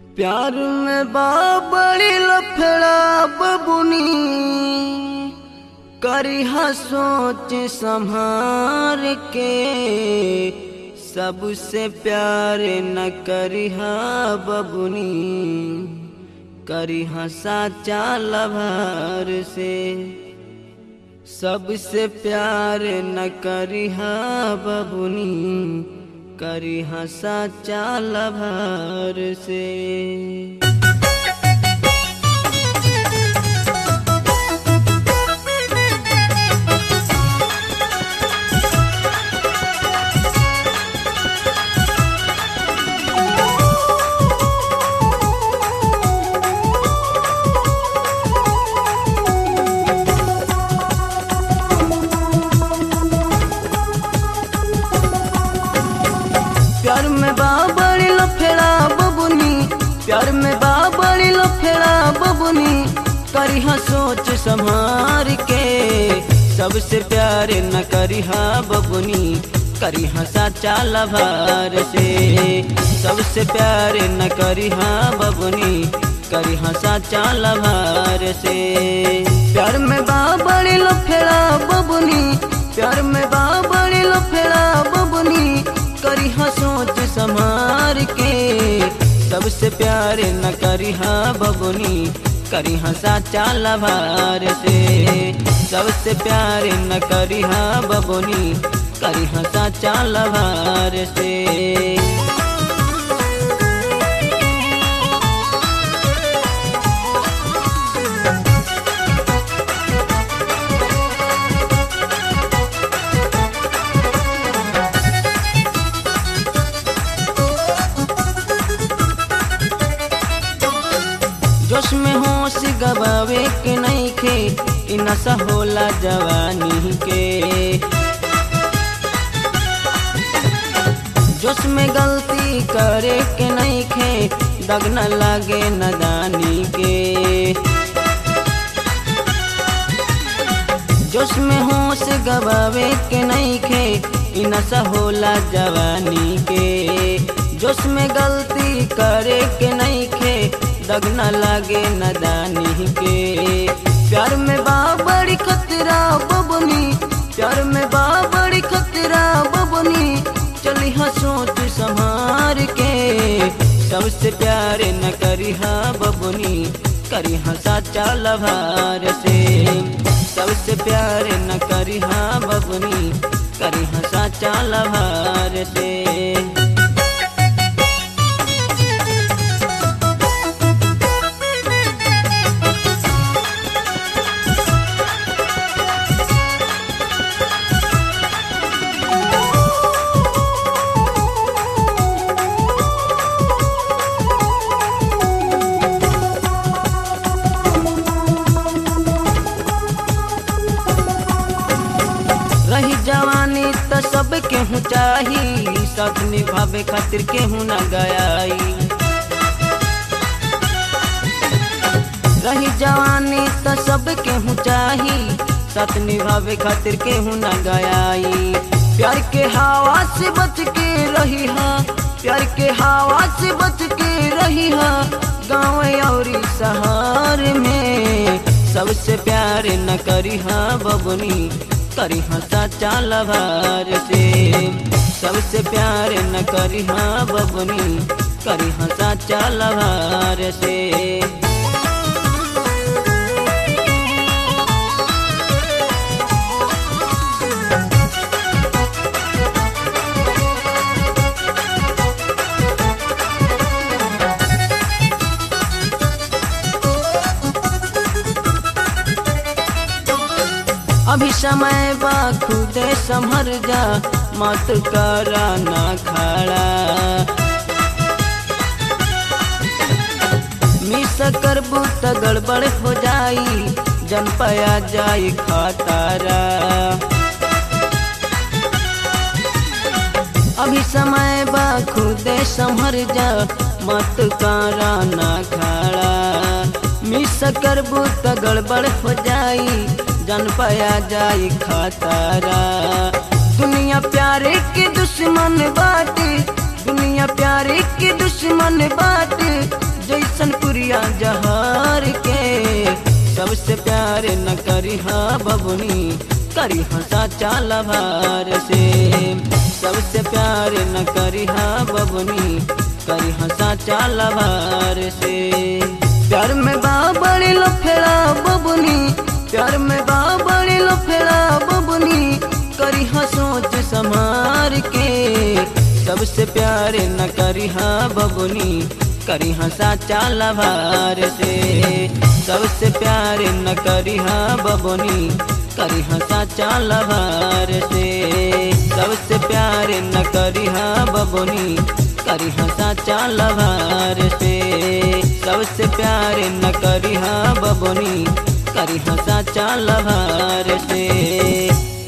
प्यार में बाबड़ी लफड़ा बबुनी करिहा सोच संभार के, सबसे प्यार न करिहा बबुनी, करिहा साचा लभार से। सबसे प्यार न करिहा बबुनी, करिहा साचा लभार से। प्यार में बाबड़ी लफड़ा बबुनी, प्यार में बाबड़ी लफड़ा बबुनी, करिहा सोच संभार के। सबसे प्यार न करिहा बबुनी, करिहा साचा लभार से। सबसे प्यार न करिहा बबुनी, करिहा साचा लभार से। प्यार में बाबड़ी लफड़ा बबुनी, प्यार में बाबड़ी लफड़ा बबुनी, करिहा सोच संभार के। सबसे प्यार न करिहा बबुनी, करिहा साचा लभार से। सबसे प्यार न करिहा बबुनी, करिहा साचा लभार से। जोश में होश गवावे के नहीं खे, इ नशा होला जवानी के। जोश में गलती करे के नहीं खे, दग न लागे नदानी के। जोश में होश गवावे के नहीं खे, इ नशा होला जवानी के। जोश में गलती करे के नहीं खे, दग न लागे नदानी के। प्यार में बाबड़ी खतरा बबुनी, प्यार में बाबड़ी खतरा बबुनी, चलिहा सोच संभार के। सबसे प्यार न करिहा बबुनी, करिहा साचा लभार से। सबसे प्यार न करिहा बबुनी, करिहा साचा लभार से। रही जवानी त सब केहू चाही, साथ निभावे खातिर केहू न गयाई। रही जवानी त सब केहू चाही, साथ निभावे खातिर केहू न गयाई। प्यार के हवा से बच के रही हा, प्यार के हवा से बच के रही हा, गाँव और शहर में। सबसे प्यार न करिहा बबुनी, करिहा साचा लभार से। सबसे प्यार न करिहा बबुनी, करिहा साचा लभार से। अभी समय बा खुदे संभर जा, मत करा ना खड़ा। मिस करबू त गड़बड़ हो जाई, जन पाया जाई खतरा। अभी समय बा खुदे संभर जा, मत करा ना खड़ा। मिस करबू त गड़बड़ हो जाई, जन पाया जाई खतरा। दुनिया प्यारे के दुश्मन बाटे, दुनिया प्यारे के दुश्मन बाटे, गोलियां जहर के। सबसे प्यार न करी हा बबुनी, करी हा साचा लभार से। सबसे प्यार न करी हा बबुनी, करी हा साचा लभार से। प्यार में बाबड़ी लफेड़ा बबुनी, प्यार में बाबड़ी लफेड़ा बबुनी, करी हा सोच संभार के। सबसे प्यार न करी हा बबुनी, करी हा साचा लभार से। सबसे प्यार न करी हा बबुनी, करी हा साचा लभार से। सबसे प्यार न करी हा बबुनी, करी हा साचा लभार से। सबसे प्यार न करी हा बबुनी, करी हा साचा लभार से।